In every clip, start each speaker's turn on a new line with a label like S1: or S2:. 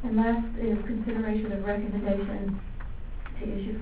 S1: And last is consideration of recommendation to issue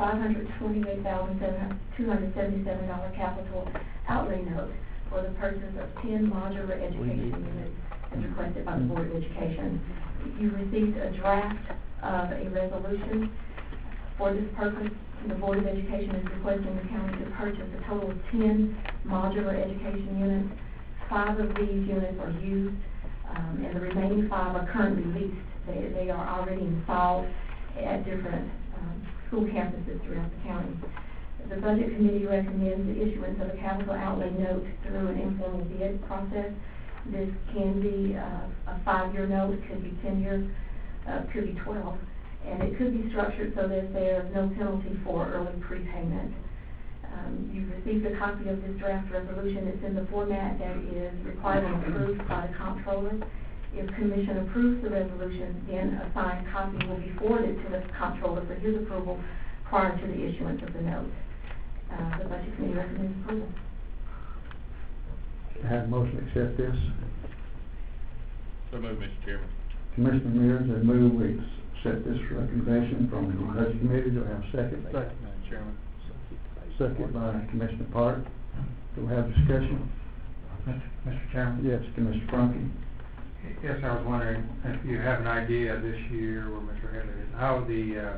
S1: $528,277 capital outlay note for the purchase of 10 modular education units as requested by the Board of Education. You received a draft of a resolution for this purpose. The Board of Education is requesting the county to purchase a total of 10 modular education units. 5 of these units are used, and the remaining 5 are currently leased. They are already installed at different school campuses throughout the county. The Budget Committee recommends the issuance of a capital outlay note through an informal bid process. This can be a 5-year note, it could be 10 years, could be 12, and it could be structured so that there is no penalty for early prepayment. You've received a copy of this draft resolution. It's in the format that is required and approved by the comptroller. If commission approves the resolution, then a signed copy will be forwarded to the comptroller for his approval prior to the issuance of the note. The Budget Committee recommends approval.
S2: I have a motion to accept this.
S3: So moved, Mr. Chairman.
S2: Commissioner Mears has moved we accept this recommendation from the Budget Committee. Do I have a second?
S3: Second, Madam Chairman.
S2: Second by Commissioner Park. Do we have discussion?
S4: Mr. Chairman?
S2: Yes, Commissioner Prunky.
S4: Yes, I was wondering if you have an idea this year, where Mr. Headley is, how the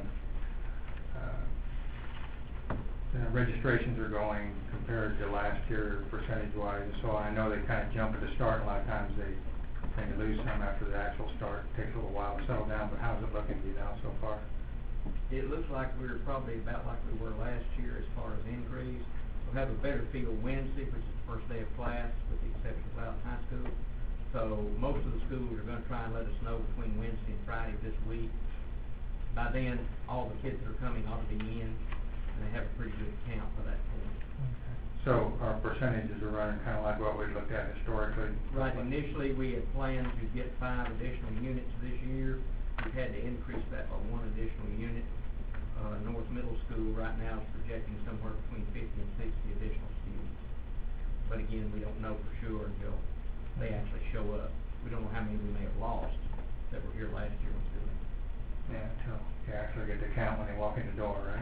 S4: registrations are going compared to last year percentage-wise. So I know they kind of jump at the start, and a lot of times they lose some after the actual start. It takes a little while to settle down, but how's it looking to you now so far?
S5: It looks like we're probably about like we were last year as far as increase. We'll have a better feel Wednesday, which is the first day of class, with the exception of Loudon High School. So most of the schools are going to try and let us know between Wednesday and Friday this week. By then, all the kids that are coming ought to be in, and they have a pretty good count by that point.
S4: Okay. So our percentages are running kind of like what we looked at historically?
S5: Right. Initially, we had planned to get 5 additional units this year. We've had to increase that by 1 additional unit. North Middle School right now is projecting somewhere between 50 and 60 additional students. But again, we don't know for sure until they actually show up. We don't know how many we may have lost that were here last year when students.
S4: Yeah, until you actually get to count when they walk in the door, right?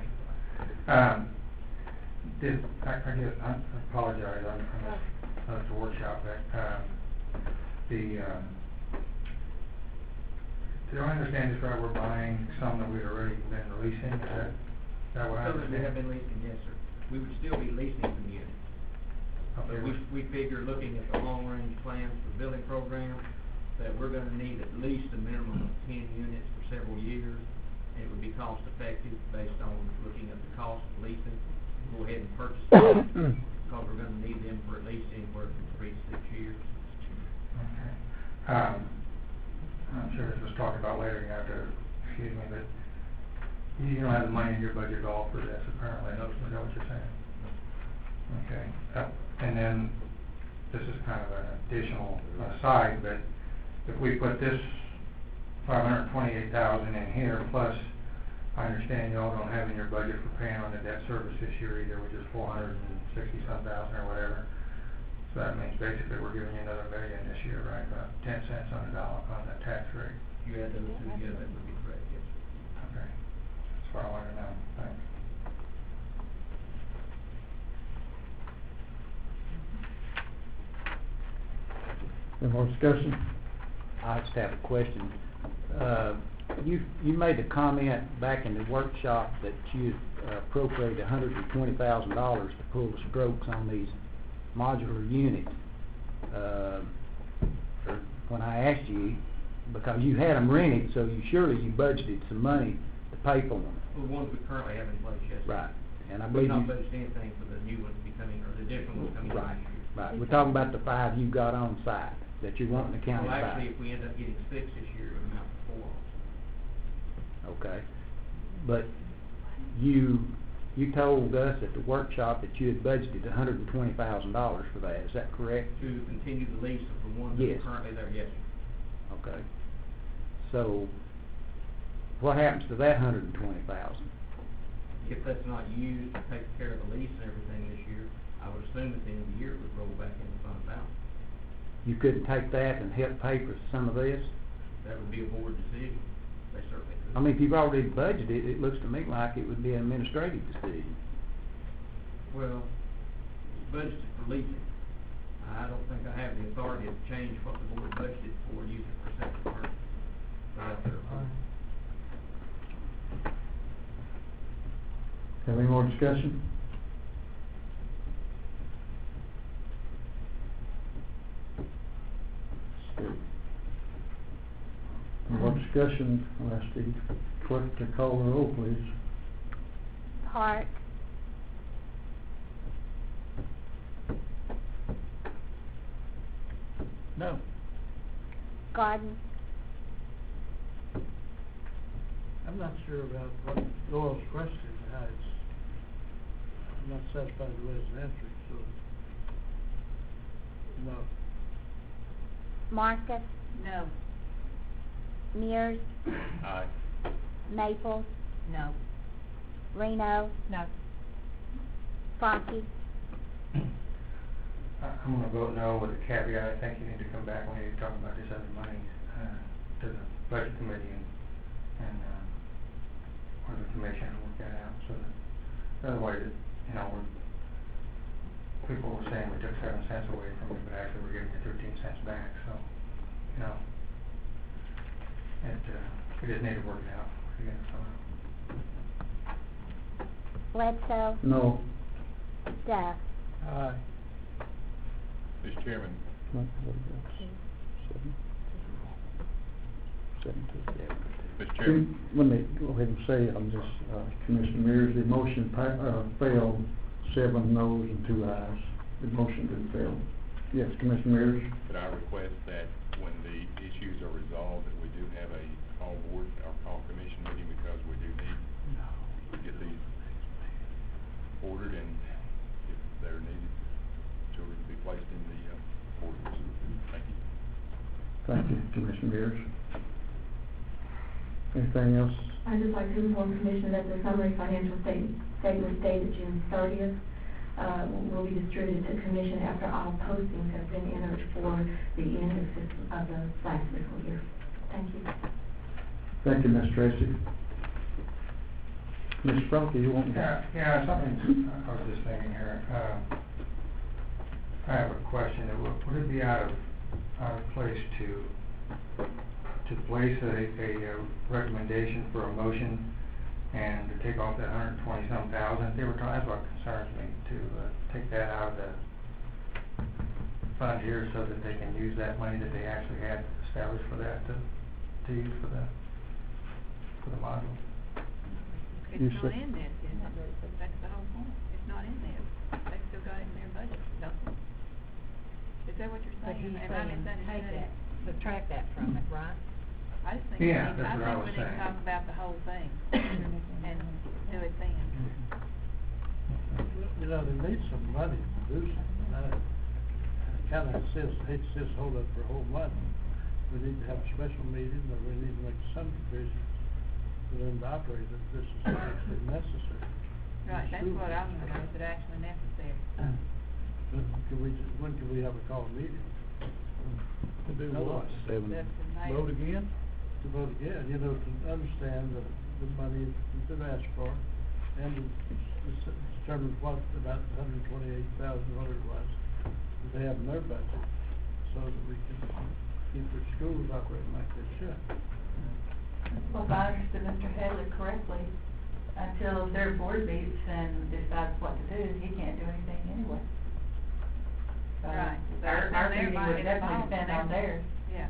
S4: I apologize, I missed the workshop, but do I understand this right, we're buying some that we've already been releasing? Is that what I
S5: So that we
S4: understand?
S5: have been leasing, yes, sir. We would still be leasing some units.
S4: Okay.
S5: But we figure, looking at the long-range plans for building program, that we're going to need at least a minimum of 10 units for several years. And it would be cost-effective based on looking at the cost of leasing. Go ahead and purchase them because we're going to need them for at least anywhere from 3 to 6 years.
S4: Okay. I'm sure this was talked about later, you have to excuse me, but you don't have the money in your budget at all for this, apparently. Is that what you're saying? Okay. And then, this is kind of an additional aside, but if we put this $528,000 in here, plus I understand you all don't have in your budget for paying on the debt service this year either, which is $460-some thousand or whatever. So that means basically we're giving you another $1 million this year, right? About 10 cents on the dollar on the tax rate.
S5: You add those two together, that would be correct, yes.
S4: Okay. That's what I wanted to know. Thanks.
S2: Any more discussion?
S6: I just have a question. You made the comment back in the workshop that you appropriated $120,000 to pull the strokes on these modular units. When I asked you, because you had them rented, so you budgeted some money to pay for them.
S5: Well, the ones we currently have in place, yes.
S6: Right. And I
S5: We've
S6: believe
S5: not
S6: you,
S5: budgeted anything for the new ones becoming, or the additional ones coming in
S6: right,
S5: next year.
S6: right. We're talking about the 5 you got on site that you're wanting the county
S5: Well,
S6: to
S5: actually,
S6: buy.
S5: if we end up getting 6 this year, it would amount to 4 also.
S6: Okay. But you told us at the workshop that you had budgeted $120,000 for that. Is that correct?
S5: To continue the lease of the ones that
S6: Yes.
S5: are currently there, yes, sir.
S6: Okay. So, what happens to that $120,000?
S5: If that's not used to take care of the lease and everything this year, I would assume at the end of the year it would roll back into fund balance.
S6: You couldn't take that and help pay for some of this?
S5: That would be a board decision. They
S6: I mean, if you've already budgeted, it looks to me like it would be an administrative decision.
S5: Well, budgeted for leasing. I don't think I have the authority to change what the board budgeted for, use it for second purpose. Without their approval.
S2: Have any more discussion? Steve. Any more discussion? I'll ask the clerk to call the roll, please.
S7: Park,
S6: No.
S7: Garden,
S8: I'm not sure about what Doyle's question, how it's, I'm not satisfied with the way it's answered, so, no.
S7: Marcus,
S1: No.
S7: Mears,
S3: Aye.
S7: Maples,
S1: No.
S7: Reno,
S1: No.
S7: Frosty,
S4: I'm gonna vote no with a caveat. I think you need to come back when you talk about this other money, to the budget committee and or the commission and work that out, so that, otherwise, people were saying we took 7 cents away from you, but actually we're giving you 13 cents back, so, we just need to work it out again, so.
S7: Bledsoe,
S2: No.
S7: Duff.
S8: Aye.
S3: Mr. Chairman,
S2: What do you got? Seven to-
S3: Mr. Chairman,
S2: Let me go ahead and say, Commissioner Mears, the motion failed, 7 noes and 2 ayes. The motion didn't fail. Yes, Commissioner Mears?
S3: could I request that when the issues are resolved, that we do have a call board or call commission meeting, because we do need to get these ordered, and if they're needed, children to be placed in the orders. Thank you.
S2: Thank you, Commissioner Mears. Anything else?
S1: I'd just like to inform Commissioner that the summary financial statement dated June 30th will be distributed to Commission after all postings have been entered for the end of the last fiscal year. Thank you.
S2: Thank you, Ms. Tracy. Ms. Fralke, you want?
S4: Yeah, something, I was just thinking here, I have a question. Would it be out of place to place a recommendation for a motion and to take off that 120-some thousand? That's what concerns me, to take that out of the fund here so that they can use that money that they actually had established for that to use for the module.
S2: You
S9: It's
S2: said-
S9: not in this, is it? That's the whole point. It's not in there. They still got it in their budget, don't they? Is that what you're
S10: But
S9: saying?
S10: he's
S9: Am I
S10: saying, take
S9: misunderstanding?
S10: that, subtract that from it, right?
S9: I just think
S4: Yeah, that's what I
S9: I
S4: was
S9: think we need
S4: saying.
S9: to talk about the whole thing and do it then.
S8: You know, they need some money to do something. Kinda hate to just hold up for whole month. We need to have a special meeting, or we need to make some provisions for them to operate if this is actually necessary.
S9: Right, that's what I want to know, is it actually necessary?
S8: When can we have a call meeting?
S6: To do what?
S9: That's the mayor.
S8: Vote again? To vote again, to understand the money that's been asked for, and to determine what, about $128,000, whatever it was, that they have in their budget, so that we can keep their schools operating like they should.
S9: Well, if I understood Mr. Headley correctly, until their board meets and decides what to do, he can't do anything anyway. So
S10: Right.
S9: our meeting would definitely depend on theirs. Yeah.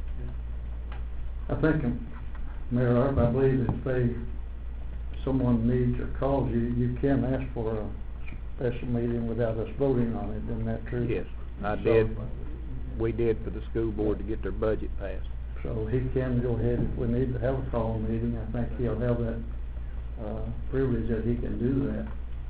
S2: I think, Mayor Arp, I believe if someone needs or calls you, you can ask for a special meeting without us voting on it, isn't that true?
S6: Yes, I
S2: So-
S6: did. We did for the school board to get their budget passed.
S2: So he can go ahead, if we need to have a call meeting, I think he'll have that, privilege that he can do that.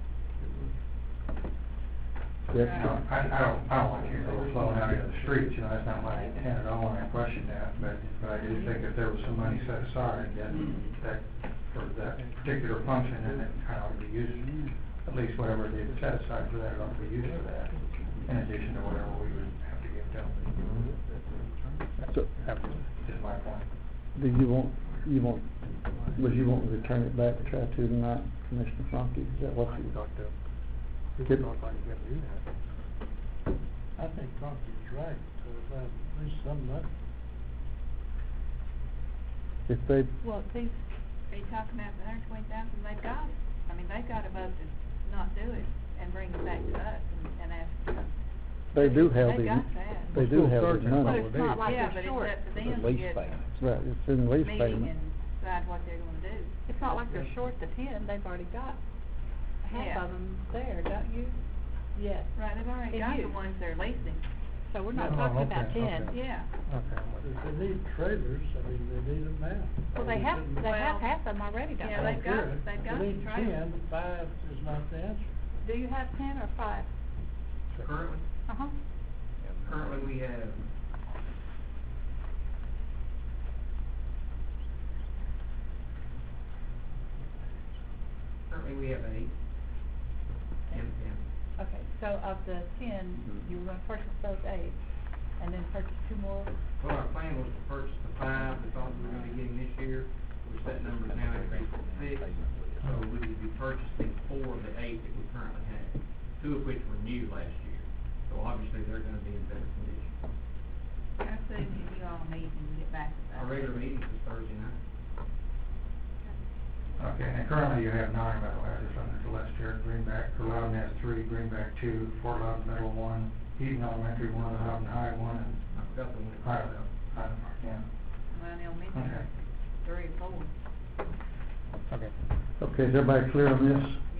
S2: Yes,
S4: I don't want you to overflow out into the streets, that's not my intent at all, and I question that, but I do think if there was some money set aside, then that, for that particular function, then it kind of ought to be used, at least whatever they set aside for that, it ought to be used for that, in addition to whatever we would have to give them.
S2: So,
S4: That's just my point.
S2: do you want Was you wanting to return it back to try to tonight, Commissioner Frankie? Is that what you? Good.
S8: I think Frankie's right, about at least some money.
S2: If they,
S9: Well, these, are you talking about the 120,000, they've got it. I mean, they've got a vote to not do it and bring it back to us and ask us.
S2: they do have
S9: They
S2: the,
S9: got that.
S2: they do have the
S9: But
S2: money.
S9: it's not like yeah, but it's up to them to get
S2: Right, it's in the lease
S9: meeting
S2: payment.
S9: and decide what they're gonna do.
S10: It's not like they're short the 10, they've already got half
S9: Yeah.
S10: of them there, don't you? Yes.
S9: Right, they've already
S10: And
S9: got
S10: you.
S9: the ones they're leasing.
S10: So we're not
S4: Oh,
S10: talking about
S4: okay,
S10: 10.
S4: okay.
S9: Yeah.
S4: Okay, I'm with you.
S8: If they need trailers, I mean, they need them now.
S10: Well, they have
S9: Well,
S10: half of them already, don't
S9: yeah,
S10: they?
S9: they've got
S8: They
S9: the
S8: need
S9: trailers.
S8: 10, 5 is not the answer.
S10: Do you have 10 or 5?
S5: Currently,
S10: Uh-huh.
S5: currently we have currently we have 8. And
S10: Okay, so of the 10, you were gonna purchase those 8, and then purchase 2 more?
S5: well, our plan was to purchase the 5 we thought we were gonna be getting this year, which that number is now increased to 6. So we would be purchasing 4 of the 8 that we currently have, 2 of which were new last year. So obviously they're gonna be in better condition.
S9: How soon can you all meet and get back to that?
S5: Our regular meeting is Thursday night.
S4: Okay, and currently you have 9, by the way, I just under the list here, Greenback, Loudon has 3, Greenback 2, Fort Loudon Middle 1, Eden Elementary 1, Loudon High 1, and
S5: I forgot the one.
S4: Highland Park, yeah.
S9: Well, they'll meet
S4: Okay.
S9: 3 or 4.
S4: Okay.
S2: Okay, is everybody clear on this?